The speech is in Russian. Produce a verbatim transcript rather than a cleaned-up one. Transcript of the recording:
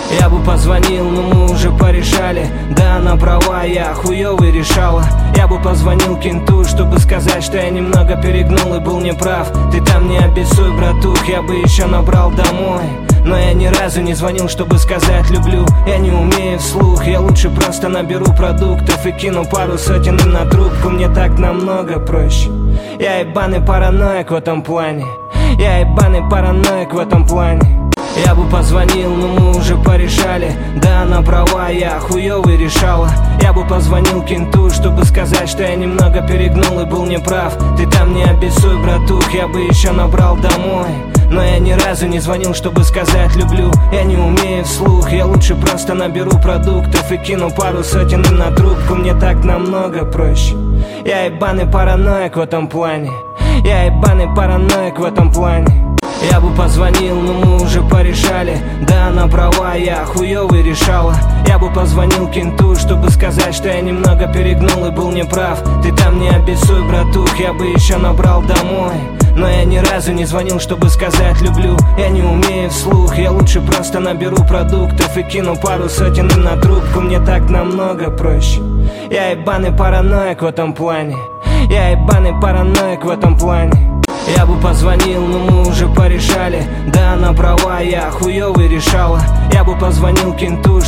Я бы позвонил, но мы уже порешали. Да, она права, я хуёвый решала. Я бы позвонил кенту, чтобы сказать, что я немного перегнул и был неправ. Ты там не обессуй, братух, я бы еще набрал домой. Но я ни разу не звонил, чтобы сказать люблю. Я не умею вслух, я лучше просто наберу продуктов и кину пару сотен им на трубку. Мне так намного проще. Я ебаный параноик в этом плане. Я ебаный параноик в этом плане. Я бы позвонил, но мы уже порешали. Да, она права, я хуёвый решала. Я бы позвонил кенту, чтобы сказать, что я немного перегнул и был неправ. Ты там не обессуй, братух, я бы еще набрал домой. Но я ни разу не звонил, чтобы сказать люблю. Я не умею вслух, я лучше просто наберу продуктов и кину пару сотен им на трубку. Мне так намного проще. Я ебаный параноик в этом плане. Я ебаный параноик в этом плане. Я бы позвонил, но мы уже порешали. Да, она права, я хуёвый решала. Я бы позвонил кенту, чтобы сказать, что я немного перегнул и был неправ. Ты там не обессуй, братух, я бы еще набрал домой. Но я ни разу не звонил, чтобы сказать люблю. Я не умею вслух, я лучше просто наберу продуктов и кину пару сотен им на трубку. Мне так намного проще. Я ебаный параноик в этом плане. Я ебаный параноик в этом плане. Я бы позвонил, но мы уже порешали. Да, она права, я хуёвый решала. Я бы позвонил кенту,